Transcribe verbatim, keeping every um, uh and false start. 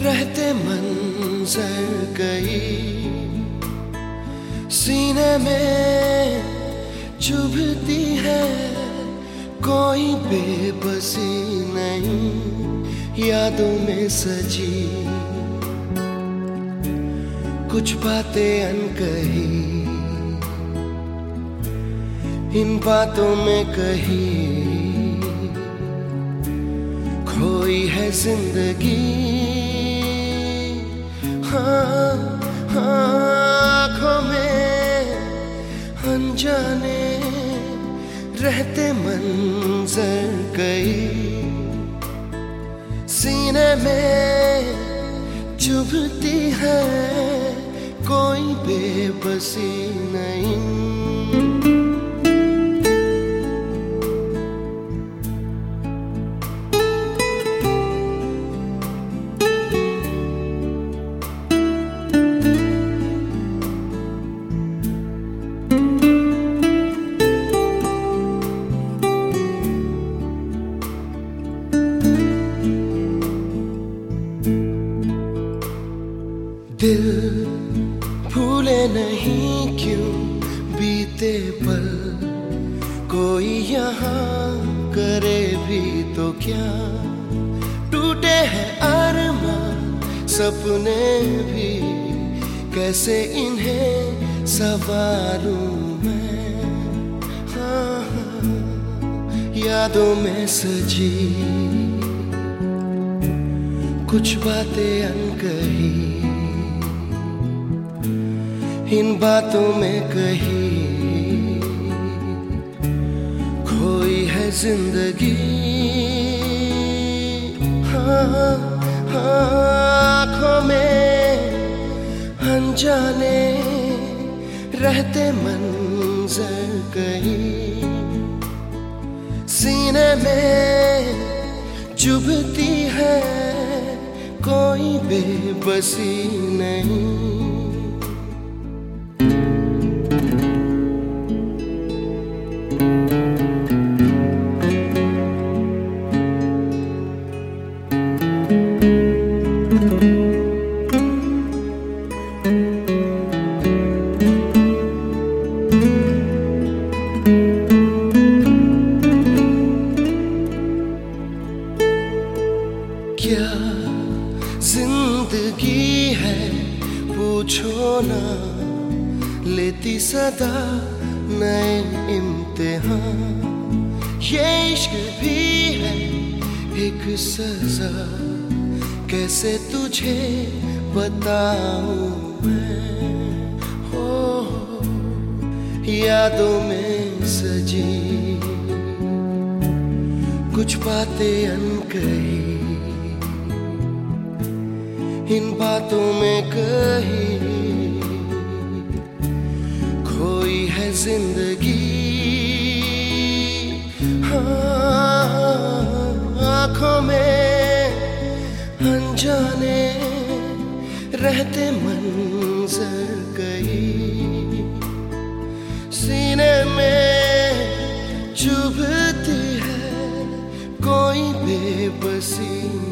रहते मंजर कई सीने में चुभती है, कोई बेबसी नहीं यादों में सजी। कुछ बातें अनकही इन बातों में कही खोई है जिंदगी। हाँ हाँ आँखों में अनजाने रहते मंजर कई सीने में चुभती है, कोई बेबसी नहीं। दिल भूले नहीं क्यों बीते पल, कोई यहाँ करे भी तो क्या। टूटे हैं अरमान सपने भी, कैसे इन्हें संवारूं मैं। हाँ हाँ यादों में सजी कुछ बातें अनकही इन बातों में कही खोई है जिंदगी। हाँ हाँ आँखों में अनजाने रहते मंजर कई सीने में चुभती है, कोई बेबसी नहीं। क्या जिंदगी है पूछो ना, लेती सदा नए इम्तिहान। ये इश्क भी है एक सजा, कैसे तुझे बताऊं मैं। हो यादों में सजी कुछ बातें अनकही इन बातों में कही खोई है जिंदगी। हाँ आँखों में अनजाने रहते मंजर कई सीने में चुभती है, कोई बेबसी